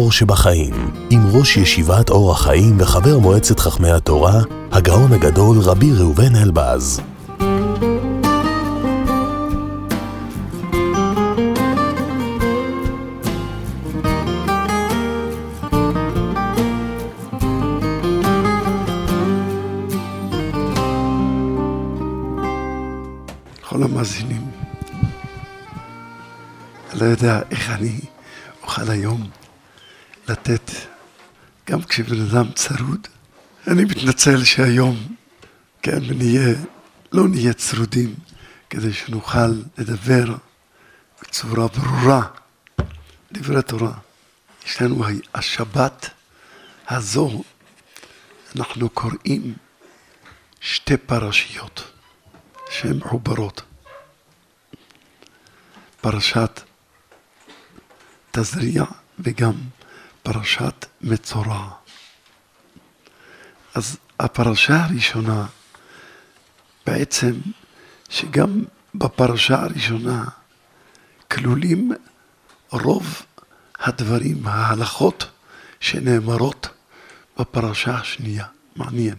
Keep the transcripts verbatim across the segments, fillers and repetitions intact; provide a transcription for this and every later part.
האור שבחיים, עם ראש ישיבת אור החיים וחבר מועצת חכמי התורה, הגאון הגדול רבי ראובן אלבז. כל המאזינים, אני לא יודע איך אני אוכל היום לתת, גם כשבן אדם צרוד. אני מתנצל שהיום, כן, ונהיה, לא נהיה צרודים, כדי שנוכל לדבר בצורה ברורה, דברי תורה. יש לנו השבת הזו, אנחנו קוראים שתי פרשיות שהן מחוברות. פרשת תזריע וגם פרשת מצורע. אז הפרשה הראשונה, בעצם שגם בפרשה הראשונה כלולים רוב הדברים, ההלכות שנאמרות בפרשה השנייה. מעניין.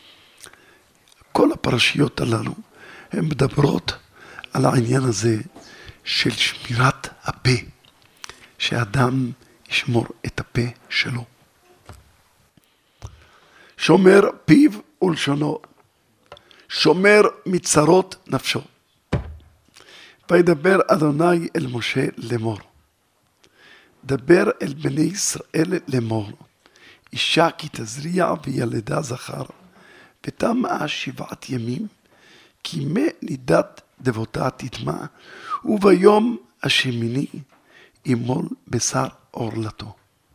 כל הפרשיות הללו הן מדברות על העניין הזה של שמירת הפה, שאדם ישמור את הפה שלו. שומר פיו ולשונו, שומר מצרות נפשו. וידבר אדוני אל משה לאמור, דבר אל בני ישראל לאמור, אישה כי תזריע וילדה זכר, ותמה שבעת ימים, כי מה נידת דבותה תטמע, וביום השמיני ימול בשר עורלתו.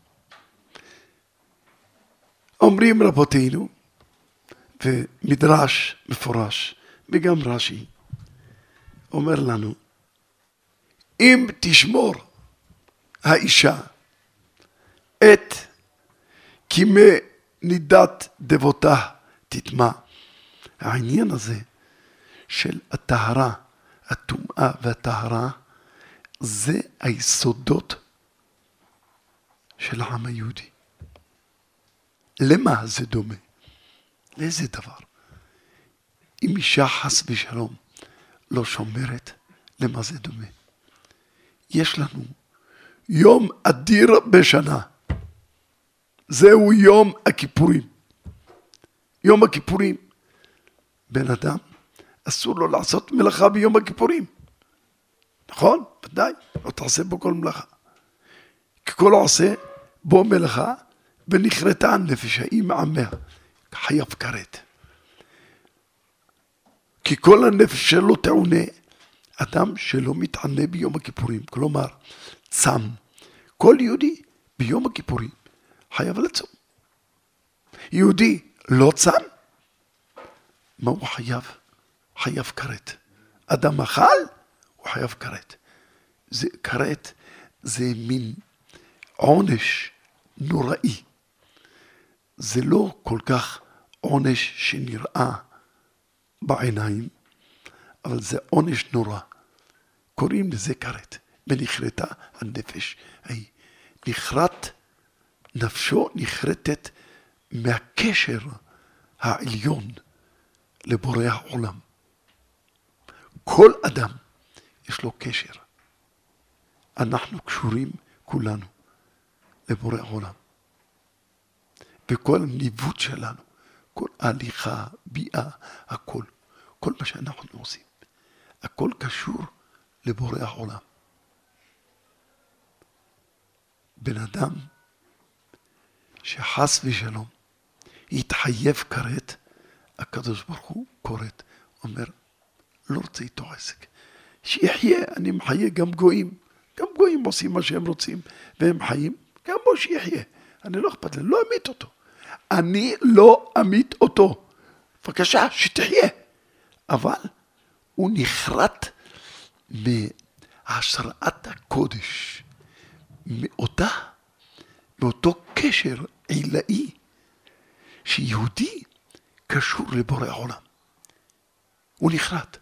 אומרים רבותינו, ומדרש מפורש, וגם רש"י, אומר לנו, אם תשמור האישה את כי מה נידת דבותה תטמע, העניין הזה של הטהרה, הטומאה והטהרה, זה היסודות של העם היהודי. למה זה דומה? לאיזה דבר? אם אישה חס ושלום לא שומרת, למה זה דומה? יש לנו יום אדיר בשנה. זהו יום הכיפורים. יום הכיפורים. בן אדם אסור לו לעשות מלאכה ביום הכיפורים. נכון? ודאי. לא תעשה בו כל מלאכה. כי כל עושה בו מלאכה ונכרתה הנפש ההיא מעמיה. חייב כרת. כי כל הנפש שלו תעונה. אדם שלא מתענה ביום הכיפורים. כלומר, צם. כל יהודי ביום הכיפורים חייב לצום. יהודי לא צם. מה הוא חייב? חייב כרת. אדם אכל, הוא חייב כרת. זה כרת, זה מין עונש נוראי. זה לא כל כך עונש שנראה בעיניים, אבל זה עונש נורא. קוראים לזה כרת. ונכרתה הנפש. היא נכרת, נפשו נכרתת מהקשר העליון לבורא העולם. כל אדם יש לו קשר. אנחנו קשורים כולנו לבורא העולם. וכל הניווט שלנו, כל ההליכה, ביאה, הכל, כל מה שאנחנו עושים, הכל קשור לבורא העולם. בן אדם שחס ושלום יתחייב כרת, הקדוש ברוך הוא כורת, אומר, לא רוצה איתו עסק. שיחיה, אני מחיה גם גויים. גם גויים עושים מה שהם רוצים, והם חיים, גם בו שיחיה. אני לא אכפת לי, לא אמית אותו. אני לא אמית אותו. בבקשה, שתחיה. אבל הוא נחרט מהשראת הקודש, מאותה, מאותו קשר עילאי, שיהודי קשור לבורא העולם. הוא נחרט.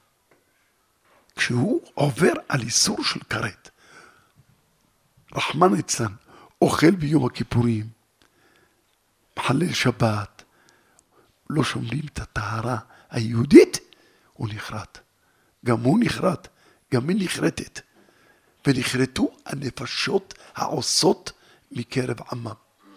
כשהוא עובר על איסור של כרת, רחמן אצלן, אוכל ביום הכיפורים, מחלל שבת, לא שומרים את הטהרה היהודית, הוא נחרט. גם הוא נחרט, גם היא נחרטת. ונחרטו הנפשות העושות מקרב עמם.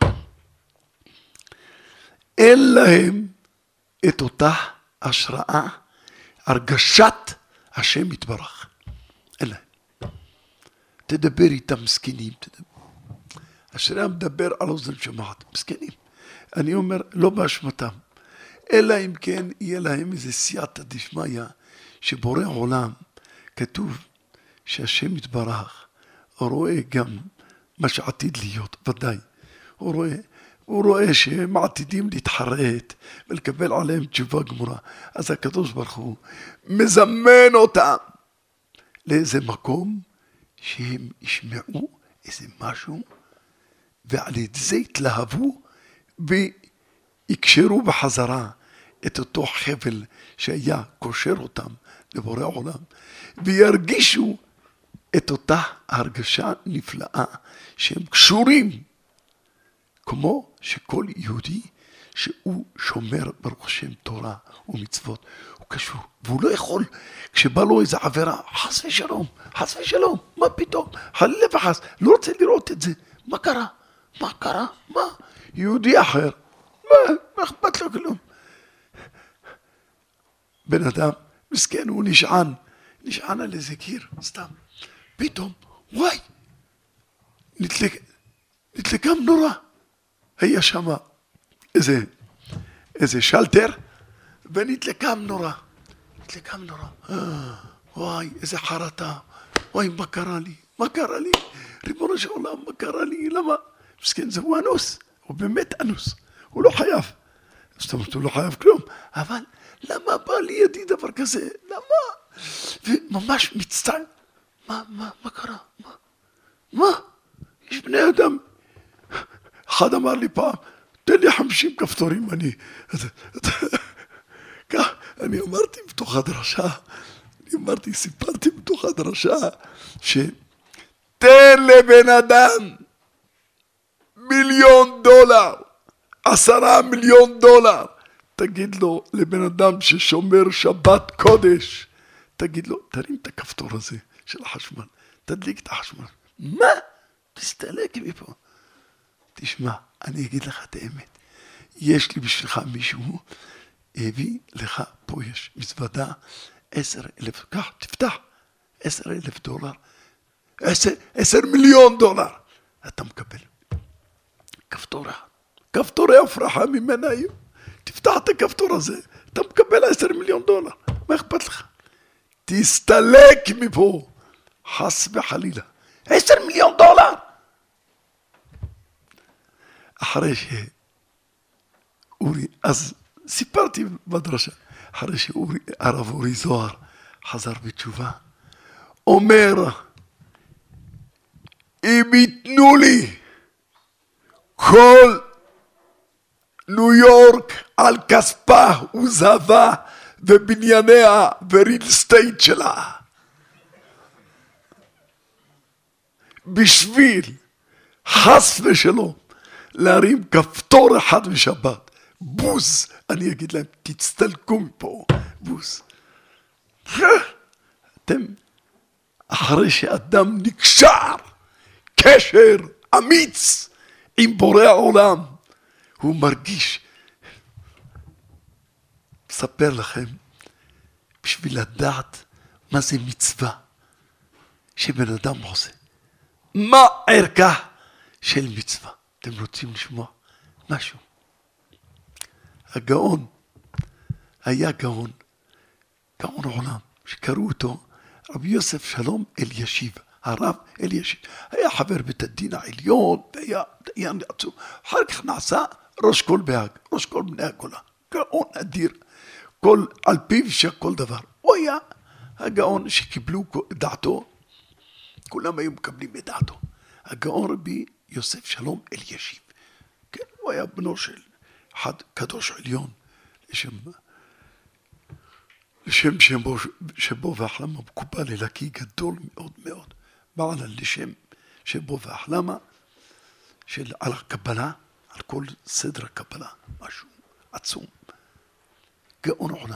אין להם את אותה השראה, הרגשת השם יתברך. אין להם. תדבר איתם מסכנים, תדבר. אשרי המדבר על אוזן שומעת, מסכנים. אני אומר, לא באשמתם. אלא אם כן יהיה להם איזה סייעתא דשמיא, שבורא עולם, כתוב שהשם יתברך, הוא רואה גם מה שעתיד להיות, ודאי. הוא רואה, הוא רואה שהם עתידים להתחרט ולקבל עליהם תשובה גמורה. אז הקדוש ברוך הוא מזמן אותם לאיזה מקום שהם ישמעו איזה משהו, ועל ידי זה התלהבו ויקשרו בחזרה את אותו חבל שהיה קושר אותם לבורא עולם, וירגישו את אותה הרגשה נפלאה שהם קשורים, כמו שכל יהודי שהוא שומר ברוך השם תורה ומצוות, הוא קשור, והוא לא יכול, כשבא לו איזו עבירה, חס ושלום, חס ושלום, מה פתאום, חלילה וחס, לא רוצה לראות את זה, מה קרה? מה קרה? מה? יהודי אחר, מה? מה אכפת לו כלום? בן אדם, מסכן, הוא נשען, נשען על איזה קיר, סתם. פתאום, וואי, נתלק, נתלקה מנורה. היה שם איזה, איזה שלטר, ונתלקה מנורה. נתלקה מנורה. וואי, איזה חרטה. וואי, מה קרה לי? מה קרה לי? ריבונו של עולם, מה קרה לי? למה? מסכן, זה הוא אנוס. הוא באמת אנוס. הוא לא חייב. זאת אומרת, הוא לא חייב כלום. אבל למה בא לידי דבר כזה? למה? וממש מצטער. מה, מה, מה קרה? מה? מה? יש בני אדם. אחד אמר לי פעם, תן לי חמישים כפתורים, אני... כך, אני אמרתי בתוך הדרשה, אני אמרתי, סיפרתי בתוך הדרשה, שתן לבן אדם מיליון דולר, עשרה מיליון דולר, תגיד לו, לבן אדם ששומר שבת קודש, תגיד לו, תרים את הכפתור הזה של החשמל, תדליק את החשמל. מה? תסתלק מפה. תשמע, אני אגיד לך את האמת. יש לי בשבילך מישהו, הביא לך, פה יש מזוודה, עשר אלף, כך, תפתח, עשר אלף דולר, עשר, עשר מיליון דולר. אתה מקבל. כפתור אחד. כפתורי הפרחה ממנה היו. תפתח את הכפתור הזה, אתה מקבל עשר מיליון דולר. מה אכפת לך? תסתלק מפה. חס וחלילה. עשר מיליון דולר! אחרי שאורי, אז סיפרתי בדרשה, אחרי שאורי, הרב אורי זוהר חזר בתשובה, אומר, אם ייתנו לי כל ניו יורק על כספה וזהבה ובנייניה וריל סטייט שלה, בשביל חס ושלום להרים כפתור אחד בשבת, בוז, אני אגיד להם, תצטלקו מפה, בוז. אתם, אחרי שאדם נקשר, קשר אמיץ עם בורא העולם, הוא מרגיש. אספר לכם, בשביל לדעת מה זה מצווה שבן אדם עושה. מה ערכה של מצווה? אתם רוצים לשמוע משהו? הגאון, היה גאון, גאון עולם, שקראו אותו רבי יוסף שלום אלישיב, הרב אלישיב. היה חבר בית הדין העליון, והיה דיין עצום. אחר כך נעשה ראש כל בהאג, ראש כל בני הגולה. גאון אדיר, כל, על פיו שכל דבר. הוא היה הגאון שקיבלו דעתו, כולם היו מקבלים את דעתו. הגאון רבי יוסף שלום אלישיב. כן, הוא היה בנו של אחד קדוש עליון, לשם, לשם שבו, שבו והחלמה מקובל אלוקי גדול מאוד מאוד. בעלה לשם שבו והחלמה, של על הקבלה, על כל סדר הקבלה, משהו עצום. גאון עולם.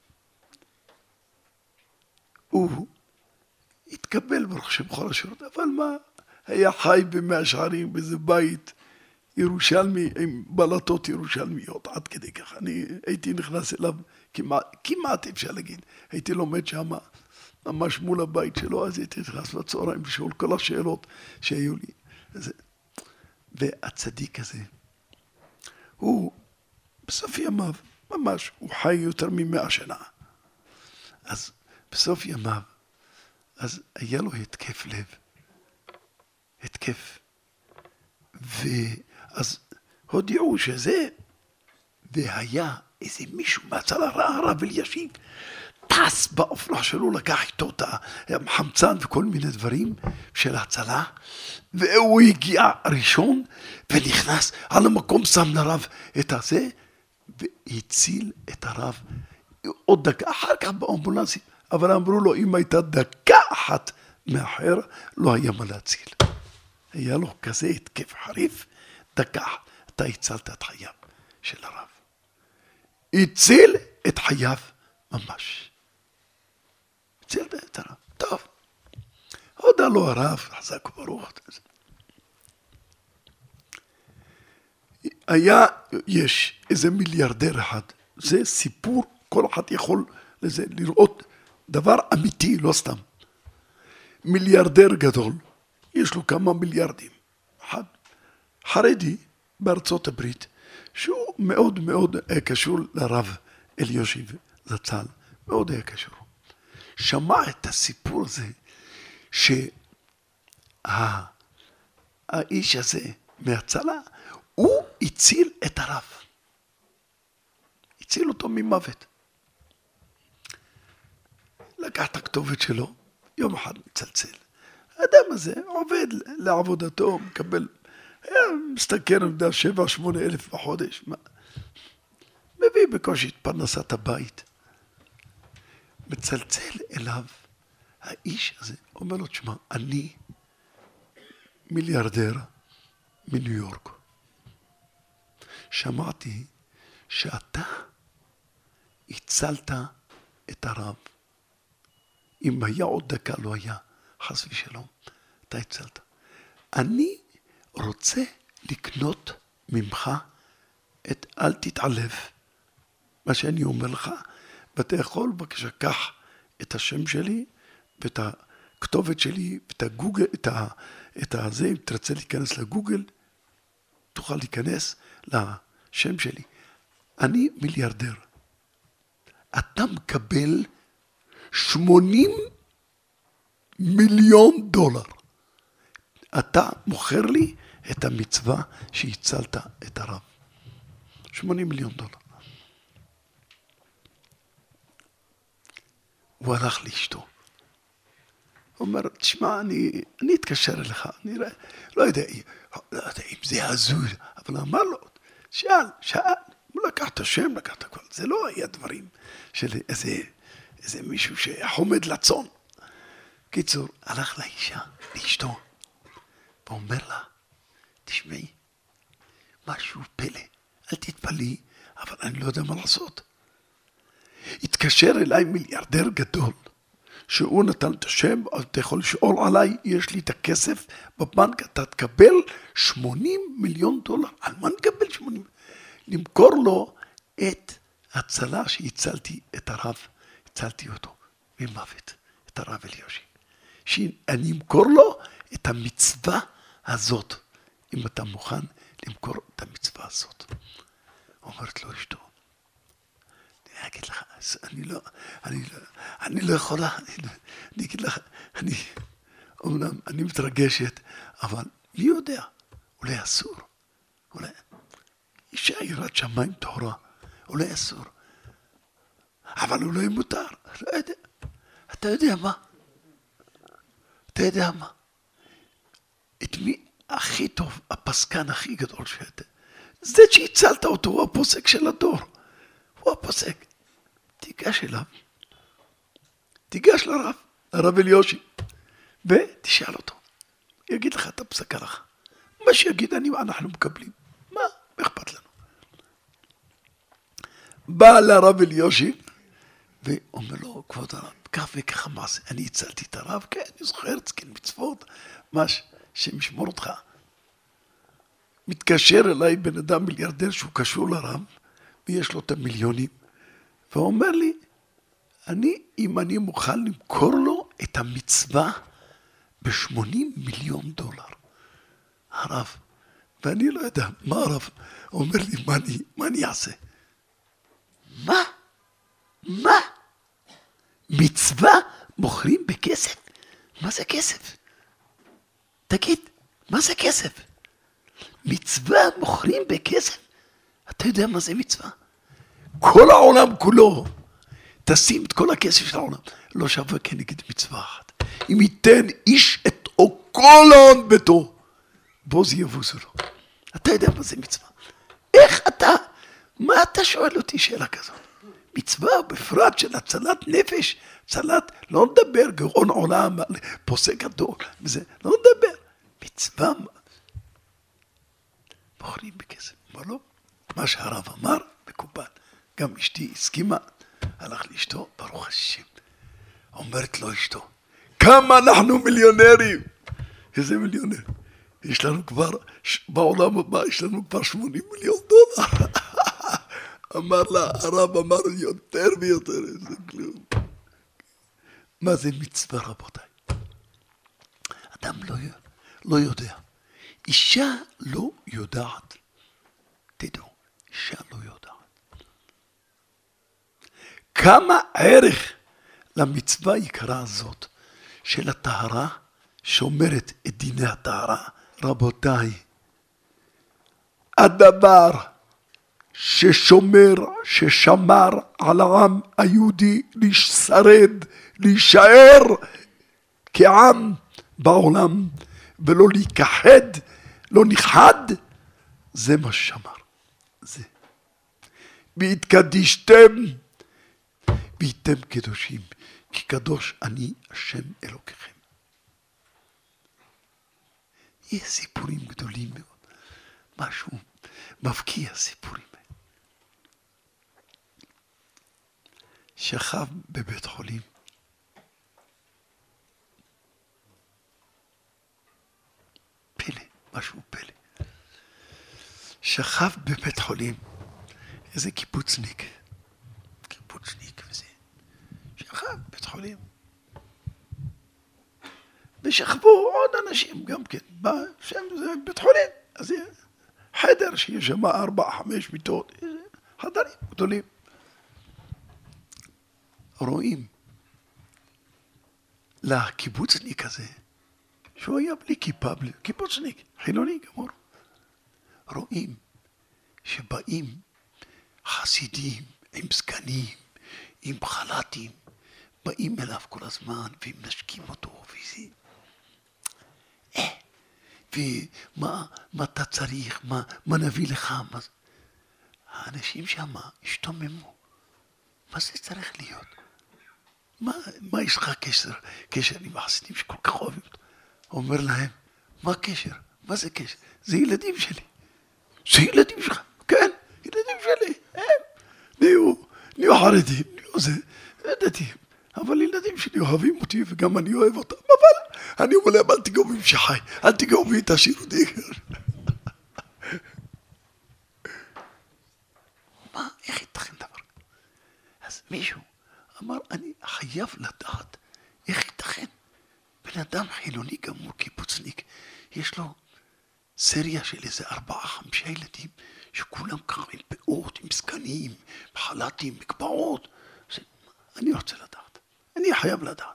הוא התקבל ברוך השם בכל השירות, אבל מה, היה חי במאה שערים באיזה בית ירושלמי, עם בלטות ירושלמיות, עד כדי ככה. אני הייתי נכנס אליו כמעט, כמעט אפשר להגיד, הייתי לומד שם ממש מול הבית שלו, אז הייתי נכנס בצהריים לשאול כל השאלות שהיו לי. זה. והצדיק הזה, הוא בסוף ימיו, ממש, הוא חי יותר ממאה שנה. אז בסוף ימיו, אז היה לו התקף לב. התקף. ואז הודיעו שזה, והיה איזה מישהו מהצלה הרב אלישיב, טס באופנוע שלו, לקח איתו את החמצן וכל מיני דברים של הצלה, והוא הגיע ראשון ונכנס על המקום, שם לרב את הזה, והציל את הרב עוד דקה אחר כך באמבולנסים, אבל אמרו לו, אם הייתה דקה אחת מאחר, לא היה מה להציל. היה לו כזה התקף חריף, דקה, אתה הצלת את חייו של הרב. הציל את חייו ממש. הציל את הרב. טוב. הודה לו הרב, חזק וברוך. היה, יש איזה מיליארדר אחד. זה סיפור, כל אחד יכול לזה, לראות דבר אמיתי, לא סתם. מיליארדר גדול. יש לו כמה מיליארדים. אחד, חרדי בארצות הברית, שהוא מאוד מאוד היה קשור לרב אלישיב זצ"ל, מאוד היה קשור. שמע את הסיפור הזה, שהאיש הזה מהצלה, הוא הציל את הרב. הציל אותו ממוות. לקח את הכתובת שלו, יום אחד מצלצל. האדם הזה עובד לעבודתו, מקבל, מסתכל, אני יודע, שבע, שמונה אלף בחודש. מביא בקושי את פרנסת הבית. מצלצל אליו, האיש הזה, אומר לו, תשמע, אני מיליארדר מניו יורק. שמעתי שאתה הצלת את הרב. אם היה עוד דקה לא היה. חס ושלום, אתה הצלת. אני רוצה לקנות ממך את אל תתעלב, מה שאני אומר לך, ואתה יכול בבקשה, קח את השם שלי, ואת הכתובת שלי, ואת הגוגל, את, ה, את הזה, אם תרצה להיכנס לגוגל, תוכל להיכנס לשם שלי. אני מיליארדר. אתה מקבל שמונים מיליון דולר. אתה מוכר לי את המצווה שהצלת את הרב. שמונים מיליון דולר. הוא הלך לאשתו. הוא אומר, תשמע, אני, אני אתקשר אליך, אני לא, לא יודע, לא יודע אם זה הזוי, אבל אמר לו, שאל, שאל, הוא לקח את השם, לקח את הכל. זה לא היה דברים של איזה, איזה מישהו שחומד לצון. קיצור, הלך לאישה, לאשתו, ואומר לה, תשמעי, משהו פלא, אל תתפלאי, אבל אני לא יודע מה לעשות. התקשר אליי מיליארדר גדול, שהוא נתן את השם, אתה יכול לשאול עליי, יש לי את הכסף בבנק, אתה תקבל שמונים מיליון דולר. על מה נקבל שמונים? למכור לו את הצלה שהצלתי את הרב, הצלתי אותו ממוות, את הרב אלישיב. שאני אמכור לו את המצווה הזאת, אם אתה מוכן למכור את המצווה הזאת. אומרת לו אשתו, אני אגיד לך, אני לא, אני לא, אני לא יכולה, אני, אני אגיד לך, אני, אומנם, אני מתרגשת, אבל מי יודע, אולי אסור, אולי, אישה יראת שמיים טהורה, אולי אסור, אבל אולי מותר, לא יודע, אתה יודע מה? אתה יודע מה? את מי הכי טוב, הפסקן הכי גדול שאתה, זה שהצלת אותו, הוא הפוסק של הדור, הוא הפוסק. תיגש אליו, תיגש לרב, לרב אלישיב, ותשאל אותו, יגיד לך את הפסק הלכה. מה מה שיגיד אני, אנחנו מקבלים. מה? אכפת לנו. בא לרב אלישיב, ואומר לו, כבוד הרב, כך וככה מעשה, אני הצלתי את הרב, כן, אני זוכר, כן, מצוות, מש, שמשמור אותך. מתקשר אליי בן אדם מיליארדר שהוא קשור לרב, ויש לו את המיליונים, ואומר לי, אני, אם אני מוכן למכור לו את המצווה ב-שמונים מיליון דולר. הרב, ואני לא יודע, מה הרב? אומר לי, מה אני, מה אני אעשה? מה? מה? מצווה מוכרים בכסף? מה זה כסף? תגיד, מה זה כסף? מצווה מוכרים בכסף? אתה יודע מה זה מצווה? כל העולם כולו, תשים את כל הכסף של העולם, לא שווה כנגד מצווה אחת. אם ייתן איש את כל ההון ביתו, בוז יבוזו לו. אתה יודע מה זה מצווה? איך אתה? מה אתה שואל אותי שאלה כזאת? מצווה בפרט של הצלת נפש, הצלת, לא נדבר גאון עולם, פוסק גדול, וזה, לא נדבר. מצווה, מוכרים בכסף. אמר לו, מה שהרב אמר, מקובל. גם אשתי הסכימה, הלך לאשתו, ברוך השם. אומרת לו אשתו, כמה אנחנו מיליונרים. איזה מיליונר? יש לנו כבר, בעולם הבא, יש לנו כבר שמונים מיליון דולר. אמר לה, הרב אמר יותר ויותר, איזה כלום. מה זה מצווה רבותיי? אדם לא, לא יודע. אישה לא יודעת. תדעו, אישה לא יודעת. כמה ערך למצווה יקרה הזאת של הטהרה, שומרת את דיני הטהרה. רבותיי, הדבר ששומר, ששמר על העם היהודי לשרד, להישאר כעם בעולם, ולא להיכחד, לא נכחד, זה מה ששמר. זה. והתקדישתם, והייתם קדושים, כי קדוש אני השם אלוקיכם. יש סיפורים גדולים מאוד, משהו מבקיע סיפורים. שכב בבית חולים, פלא, משהו פלא. שכב בבית חולים, איזה קיבוצניק, קיבוצניק וזה, שכב בבית חולים. ושכבו עוד אנשים גם כן, שם זה בית חולים, אז זה חדר שיש שם ארבע, חמש מיטות, חדרים גדולים. רואים לקיבוצניק הזה, שהוא היה בלי כיפה, בלי, קיבוצניק, חילוני גמור. רואים שבאים חסידים עם סגנים, עם חלטים, באים אליו כל הזמן והם נשקים אותו וזה. אה, ומה מה אתה צריך, מה, מה נביא לך? מה... האנשים שם השתוממו. מה זה צריך להיות? מה, מה יש לך קשר, קשר עם החסידים שכל כך אוהבים אותו? אומר להם, מה קשר? מה זה קשר? זה ילדים שלי. זה ילדים שלך? כן, ילדים שלי. הם נהיו, נהיו חרדים, נהיו זה, זה דתיים. אבל ילדים שלי אוהבים אותי וגם אני אוהב אותם. אבל אני אומר להם, אל תיגעו בי שחי, אל תיגעו בי את השיר אותי. מה, איך ייתכן דבר? אז מישהו אמר, אני חייב לדעת איך ייתכן. בן אדם חילוני גמור, קיבוצניק, יש לו סריה של איזה ארבעה, חמישה ילדים, שכולם ככה עם פאות, עם סגנים, חלטים, מקבעות. אני רוצה לדעת. אני חייב לדעת.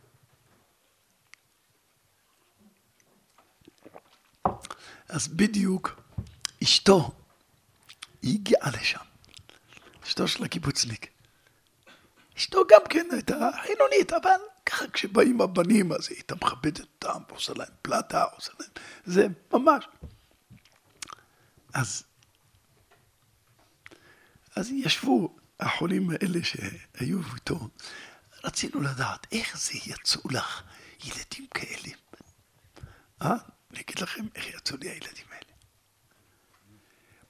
אז בדיוק אשתו, היא הגיעה לשם. אשתו של הקיבוצניק. אשתו גם כן הייתה חילונית, אבל ככה כשבאים הבנים, אז היא הייתה מכבדת אותם, עושה להם פלטה, עושה להם, זה ממש. אז, אז ישבו החולים האלה שהיו איתו, רצינו לדעת איך זה יצאו לך ילדים כאלה. אה? אני אגיד לכם איך יצאו לי הילדים האלה.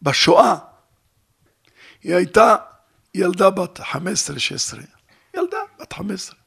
בשואה. היא הייתה ילדה בת חמש עשרה שש עשרה. ילדה בת חמש עשרה.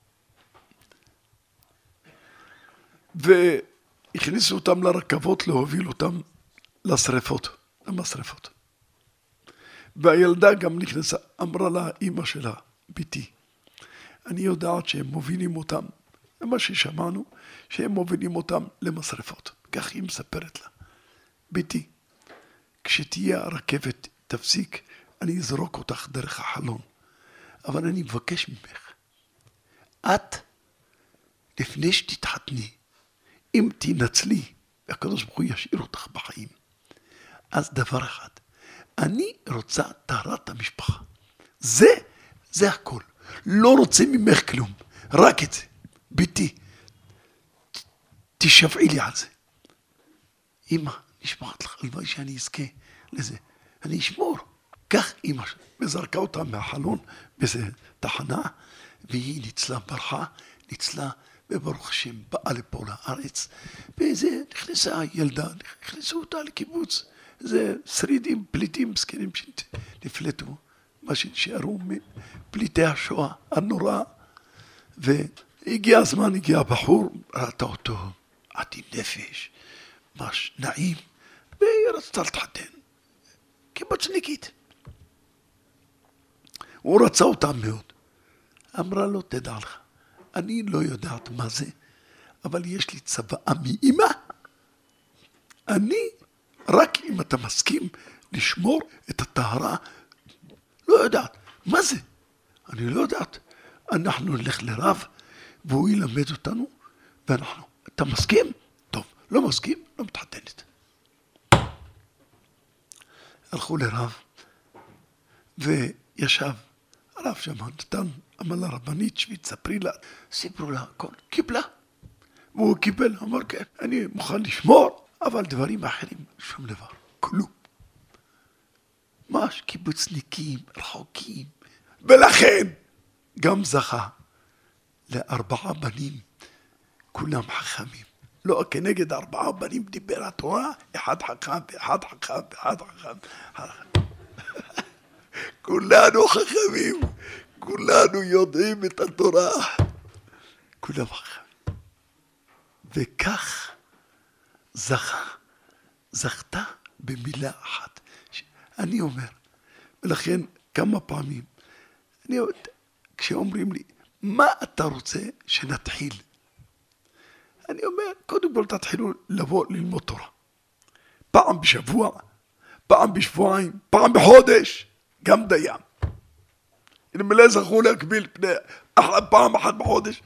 והכניסו אותם לרכבות להוביל אותם לשרפות, למשרפות. והילדה גם נכנסה, אמרה לה אמא שלה, ביתי, אני יודעת שהם מובילים אותם, זה מה ששמענו, שהם מובילים אותם למשרפות. כך היא מספרת לה, ביתי, כשתהיה הרכבת תפסיק, אני אזרוק אותך דרך החלון, אבל אני מבקש ממך, את, לפני שתתחתני, אם תנצלי, והקדוש ברוך הוא ישאיר אותך בחיים, אז דבר אחד, אני רוצה טהרת המשפחה. זה, זה הכל. לא רוצה ממך כלום, רק את זה. ביתי, תשבעי לי על זה. אמא, נשמעת לך, הלוואי שאני אזכה לזה. אני אשמור. כך אמא וזרקה אותה מהחלון באיזה תחנה, והיא ניצלה ברכה, ניצלה, וברוך השם באה לפה לארץ, וזה נכנסה ילדה, נכנסו אותה לקיבוץ, זה שרידים, פליטים, סקנים שנפלטו, מה שנשארו מפליטי השואה הנורא, והגיע הזמן, הגיע הבחור, ראתה אותו, עתי נפש, ממש נעים, והיא רצתה להתחתן, קיבוצניקית. הוא רצה אותה מאוד, אמרה לו, תדע לך, אני לא יודעת מה זה, אבל יש לי צוואה מאמא, אני, רק אם אתה מסכים לשמור את הטהרה, לא יודעת, מה זה? אני לא יודעת. אנחנו נלך לרב, והוא ילמד אותנו, ואנחנו, אתה מסכים? טוב, לא מסכים, לא מתחתנת. הלכו לרב, וישב, הרב שם נתן, אמר לרבנית שביט, ספרי לה, סיפרו לה הכל, קיבלה. והוא קיבל, אמר כן, אני מוכן לשמור, אבל דברים אחרים, שום דבר, כלום. ממש קיבוצניקים, רחוקים, ולכן גם זכה לארבעה בנים, כולם חכמים. לא כנגד ארבעה בנים דיבר התורה, אחד חכם, ואחד חכם, ואחד חכם. כולנו חכמים, כולנו יודעים את התורה, כולם חכמים. וכך זכה, זכתה במילה אחת. אני אומר, ולכן כמה פעמים, אני, כשאומרים לי, מה אתה רוצה שנתחיל? אני אומר, קודם כל תתחילו לבוא ללמוד תורה. פעם בשבוע, פעם בשבועיים, פעם בחודש, גם דיין. אם לא זכו להקביל פני פעם אחת בחודש,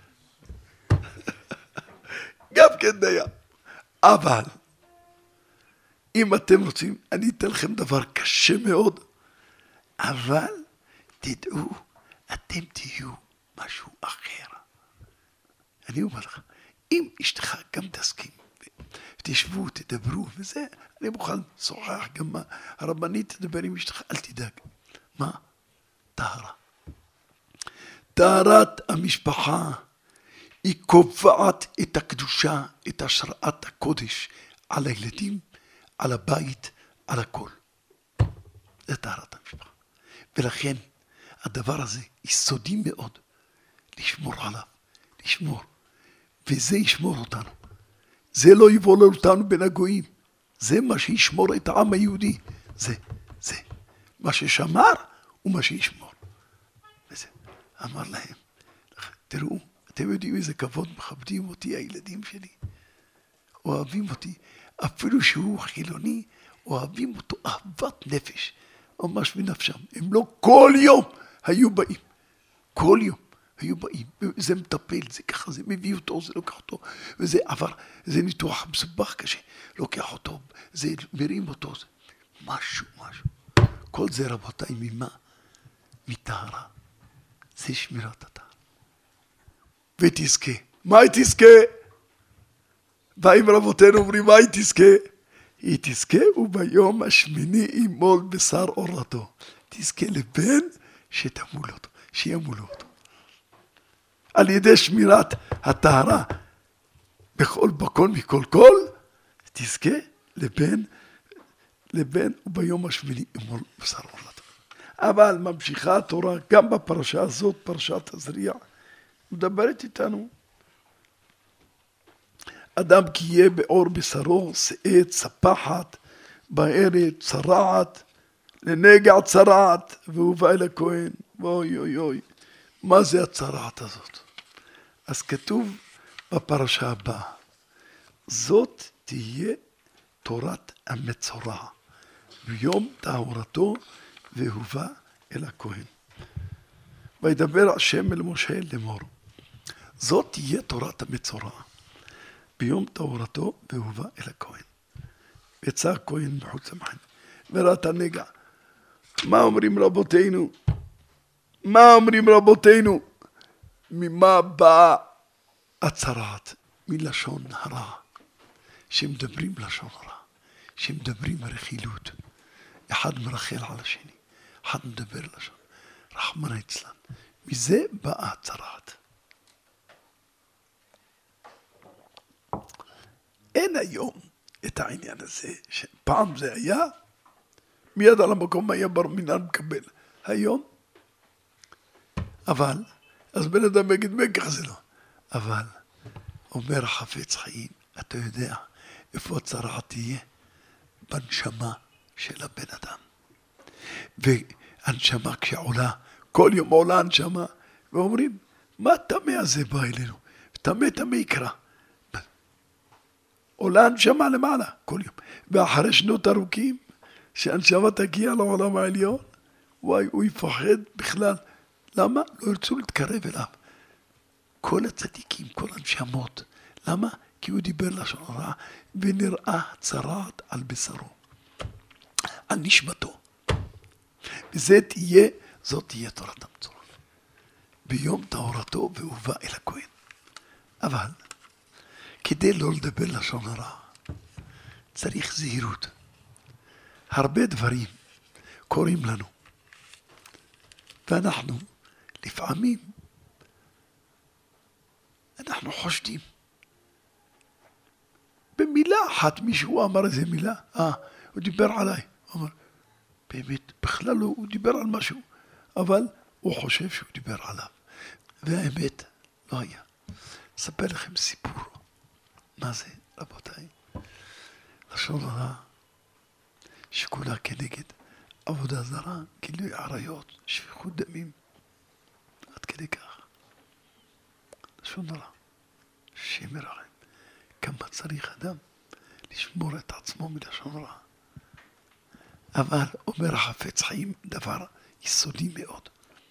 גם כן דיין. אבל, אם אתם רוצים, אני אתן לכם דבר קשה מאוד, אבל תדעו, אתם תהיו משהו אחר. אני אומר לך, אם אשתך גם תסכים, תשבו, תדברו, וזה, אני מוכן לשוחח גם מה, הרבנית תדבר עם אשתך, אל תדאג. מה? טהרה. טהרת המשפחה היא קובעת את הקדושה, את השראת הקודש על הילדים, על הבית, על הכל. זה טהרת המשפחה. ולכן הדבר הזה יסודי מאוד לשמור עליו, לשמור. וזה ישמור אותנו. זה לא יבולל אותנו בין הגויים. זה מה שישמור את העם היהודי. זה, זה. מה ששמר הוא מה שישמור. וזה. אמר להם, תראו, אתם יודעים איזה כבוד מכבדים אותי הילדים שלי. אוהבים אותי. אפילו שהוא חילוני, אוהבים אותו אהבת נפש. ממש מנפשם. הם לא כל יום היו באים. כל יום. היו באים, זה מטפל, זה ככה, זה מביא אותו, זה לוקח אותו, וזה עבר, זה ניתוח מסובך קשה, לוקח אותו, זה מרים אותו, זה משהו, משהו. כל זה רבותיי, ממה? מטהרה. זה שמירת הטהרה. ותזכה. מה היא תזכה? באים רבותינו אומרים, מה היא תזכה? היא תזכה וביום השמיני ימול בשר אורתו. תזכה לבן שתמול אותו, שימול אותו. על ידי שמירת הטהרה בכל בכל מכל כל, תזכה לבן לבין וביום השמיני אמור בשר עולת. אבל ממשיכה התורה גם בפרשה הזאת, פרשת תזריע, מדברת איתנו. אדם כי יהיה באור בשרו, שאת, ספחת, בארץ, צרעת, לנגע צרעת, והוא בא אל הכהן. אוי אוי אוי, מה זה הצרעת הזאת? אז כתוב בפרשה הבאה, זאת תהיה תורת המצורע, ביום טהרתו והובא אל הכהן. וידבר השם אל משה לאמור, זאת תהיה תורת המצורע, ביום טהרתו והובא אל הכהן. יצא הכהן מחוץ למחנה, וראה את הנגע. מה אומרים רבותינו? מה אומרים רבותינו? ממה באה הצרעת? מלשון הרע, שמדברים לשון הרע, שמדברים רכילות. אחד מרחל על השני, אחד מדבר לשון, רחמנא ליצלן. מזה באה הצרעת. אין היום את העניין הזה, שפעם זה היה, מיד על המקום היה בר מינן מקבל. היום, אבל, אז בן אדם יגיד, ככה זה לא. אבל, אומר החפץ חיים, אתה יודע איפה הצרעת תהיה? בנשמה של הבן אדם. והנשמה כשעולה, כל יום עולה הנשמה, ואומרים, מה טמא הזה בא אלינו? טמא טמא יקרא. עולה הנשמה למעלה, כל יום. ואחרי שנות ארוכים, שהנשמה תגיע לעולם העליון, וואי, הוא יפחד בכלל. למה? לא ירצו להתקרב אליו. כל הצדיקים, כל הנשמות. למה? כי הוא דיבר לשון הרע, ונראה צרעת על בשרו, על נשמתו. וזה תהיה, זאת תהיה תורת המצורע. ביום טהרתו והובא אל הכהן. אבל, כדי לא לדבר לשון הרע, צריך זהירות. הרבה דברים קוראים לנו. ואנחנו, לפעמים, אנחנו חושדים. במילה אחת מישהו אמר איזה מילה, אה, הוא דיבר עליי. הוא אמר, באמת, בכלל לא, הוא דיבר על משהו, אבל הוא חושב שהוא דיבר עליו. והאמת, לא היה. אספר לכם סיפור. מה זה, רבותיי? לשון הרע, שכולה כנגד עבודה זרה, גילוי עריות, שפיכות דמים, עד כדי כך. לשון הרע, שמרחם. כמה צריך אדם לשמור את עצמו מלשון רע. אבל אומר החפץ חיים דבר יסודי מאוד.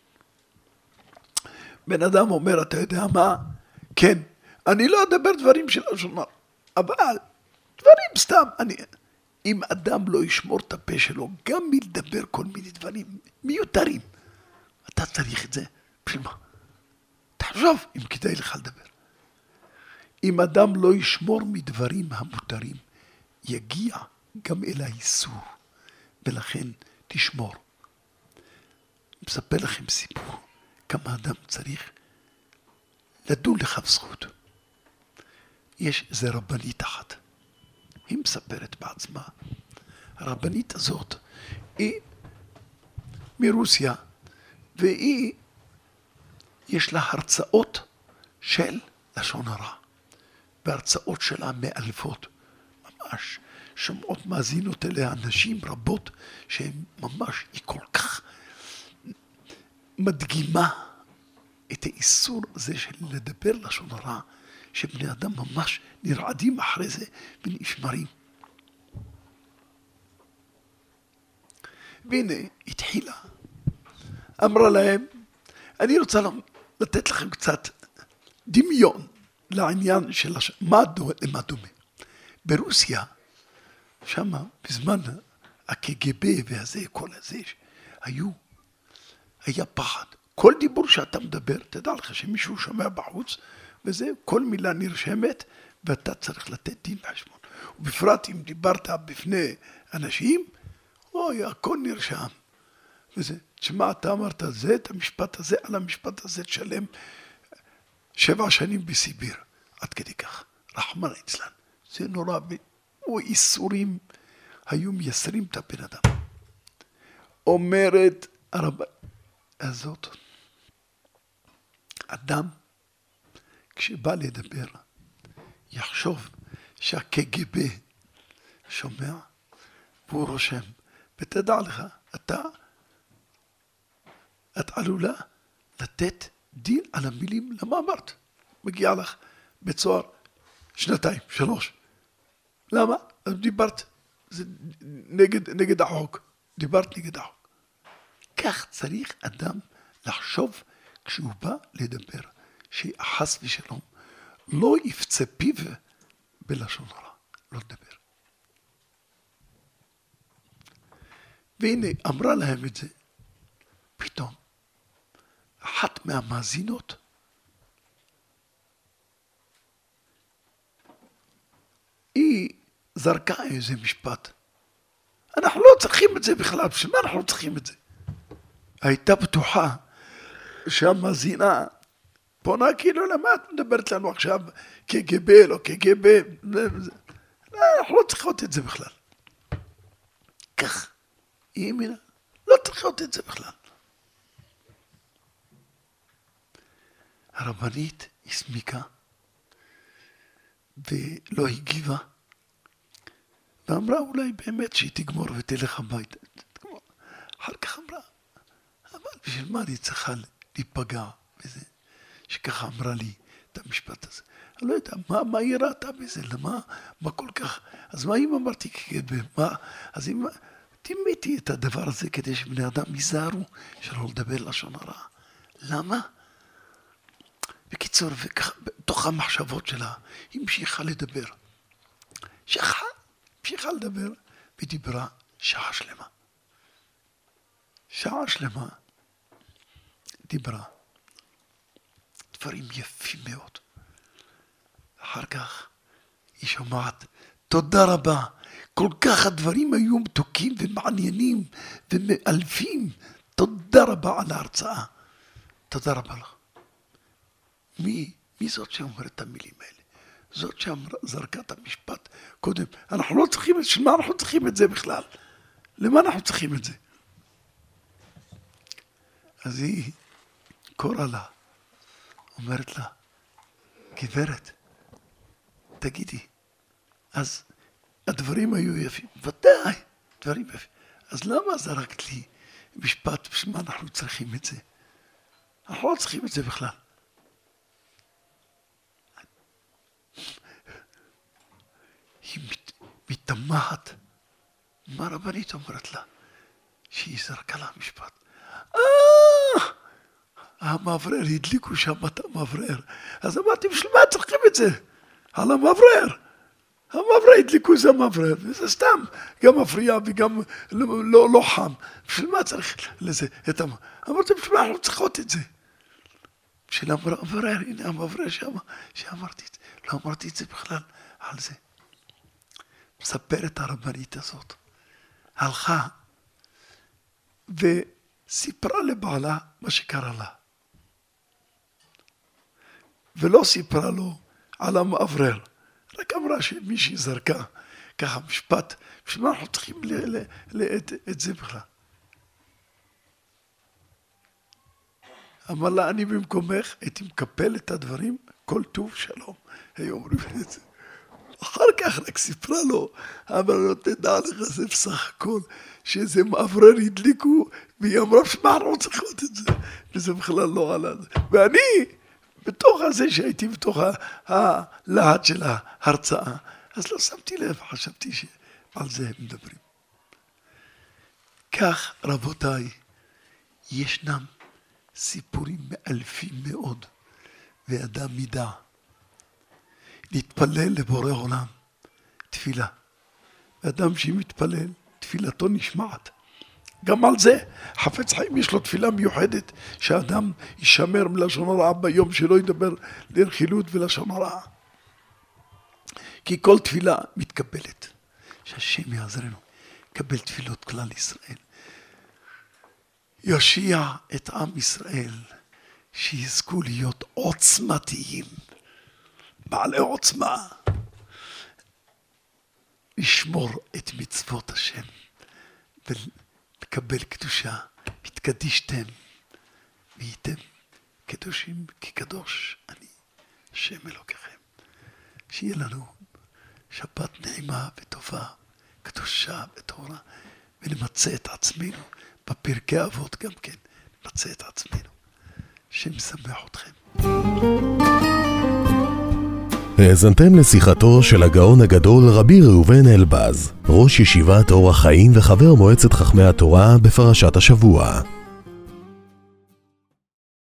בן אדם אומר, אתה יודע מה? כן, אני לא אדבר דברים של לשון רע, אבל דברים סתם. אני, אם אדם לא ישמור את הפה שלו, גם מלדבר כל מיני דברים מיותרים, אתה צריך את זה. בשביל מה? תחשוב אם כדאי לך לדבר. אם אדם לא ישמור מדברים המותרים, יגיע גם אל האיסור, ולכן תשמור. מספר לכם סיפור, כמה אדם צריך לדון לך בזכות. יש איזה רבנית אחת, היא מספרת בעצמה. הרבנית הזאת היא מרוסיה, והיא, יש לה הרצאות של לשון הרע. והרצאות שלה מאלפות, ממש שומעות מאזינות אליה אנשים רבות שהן ממש, היא כל כך מדגימה את האיסור הזה של לדבר לשון הרע, שבני אדם ממש נרעדים אחרי זה ונשמרים. והנה התחילה, אמרה להם, אני רוצה לתת לכם קצת דמיון לעניין של הש... מה דומה, למה דומה. ברוסיה, שמה, בזמן ה-קג"ב והזה, כל הזה, היו, היה פחד. כל דיבור שאתה מדבר, תדע לך שמישהו שומע בחוץ, וזה, כל מילה נרשמת, ואתה צריך לתת דין חשבון. ובפרט אם דיברת בפני אנשים, אוי, הכל נרשם. וזה, תשמע, אתה אמרת זה, את המשפט הזה, על המשפט הזה תשלם שבע שנים בסיביר, עד כדי כך. רחמנא ליצלן. זה נורא, או איסורים היו מייסרים את הבן אדם. אומרת הרבה הזאת, אדם כשבא לדבר יחשוב שה-קג"ב שומע והוא רושם, ותדע לך, אתה את עלולה לתת דין על המילים למה אמרת. מגיע לך בצוהר שנתיים, שלוש. למה? דיברת זה נגד, נגד החוק. דיברת נגד החוק. כך צריך אדם לחשוב כשהוא בא לדבר, שחס ושלום לא יפצה פיו בלשון הרע, לא לדבר. והנה אמרה להם את זה, פתאום אחת מהמאזינות היא זרקה איזה משפט. אנחנו לא צריכים את זה בכלל, בשביל מה אנחנו צריכים את זה? הייתה בטוחה שהמאזינה פונה כאילו, למה את מדברת לנו עכשיו קג"ב, לא קג"ב, אנחנו לא צריכות את זה בכלל. כך, היא מילה, לא צריכות את זה בכלל. הרבנית הסמיקה ולא הגיבה, ואמרה אולי באמת שהיא תגמור ותלך הביתה. תגמור. אחר כך אמרה, אבל בשביל מה אני צריכה להיפגע בזה? שככה אמרה לי את המשפט הזה. אני לא יודע, מה, מה היא ראתה בזה? למה? מה כל כך? אז מה אם אמרתי כג"ב? מה? אז אם תימיתי את הדבר הזה כדי שבני אדם ייזהרו שלא לדבר לשון הרע. למה? בקיצור, בתוך המחשבות שלה, היא המשיכה לדבר. שכה, המשיכה לדבר, ודיברה שעה שלמה. שעה שלמה דיברה. דברים יפים מאוד. אחר כך היא שומעת, תודה רבה, כל כך הדברים היו מתוקים ומעניינים ומאלפים. תודה רבה על ההרצאה. תודה רבה לך. מי, מי זאת שאומרת את המילים האלה? זאת שזרקה את המשפט קודם. אנחנו לא צריכים את זה, שמה אנחנו צריכים את זה בכלל? למה אנחנו צריכים את זה? אז היא קוראה לה, אומרת לה, גברת, תגידי, אז הדברים היו יפים, ודאי, דברים יפים. אז למה זרקת לי משפט, בשביל מה אנחנו צריכים את זה? אנחנו לא צריכים את זה בכלל. היא מת, מתמהת. מה רבנית אומרת לה? שהיא זרקה לה משפט. אה! המברר, הדליקו שם את המברר. אז אמרתי, בשביל מה צריכים את זה? על המברר. המברר, הדליקו איזה מברר. וזה סתם, גם מפריע וגם לא, לא, לא חם. בשביל מה צריך לזה? את המ... אמרתי, בשביל מה אנחנו צריכות את זה? בשביל המברר, הנה המברר שם, שאמרתי את זה. לא אמרתי את זה בכלל על זה. מספרת הרבנית הזאת. הלכה וסיפרה לבעלה מה שקרה לה. ולא סיפרה לו על המאוורר. רק אמרה שמישהי זרקה ככה משפט. בשביל מה אנחנו צריכים ל- ל- ל- את, את זה בכלל? אמר לה, אני במקומך הייתי מקפל את הדברים, כל טוב שלום. היו אומרים את זה. אחר כך רק סיפרה לו, אבל לא תדע לך, זה בסך הכל, שאיזה מאוורר הדליקו, והיא אמרה, שמה אנחנו צריכות את זה? וזה בכלל לא עלה. ואני, בתוך הזה שהייתי בתוך הלהט של ההרצאה, אז לא שמתי לב, חשבתי שעל זה הם מדברים. כך, רבותיי, ישנם סיפורים מאלפים מאוד, ואדם מידע. להתפלל לבורא עולם, תפילה. ואדם שמתפלל, תפילתו נשמעת. גם על זה, חפץ חיים יש לו תפילה מיוחדת, שהאדם ישמר מלשון הרע ביום שלא ידבר לרכילות ולשון הרע. כי כל תפילה מתקבלת. שהשם יעזרנו, קבל תפילות כלל ישראל. יושיע את עם ישראל, שיזכו להיות עוצמתיים. בעלי עוצמה. לשמור את מצוות השם ולקבל קדושה. התקדישתם והייתם קדושים כי קדוש אני השם אלוקיכם. שיהיה לנו שבת נעימה וטובה, קדושה וטהורה, ונמצא את עצמנו בפרקי אבות גם כן, נמצא את עצמנו. השם ישמח אתכם. האזנתם לשיחתו של הגאון הגדול רבי ראובן אלבז, ראש ישיבת אור החיים וחבר מועצת חכמי התורה בפרשת השבוע.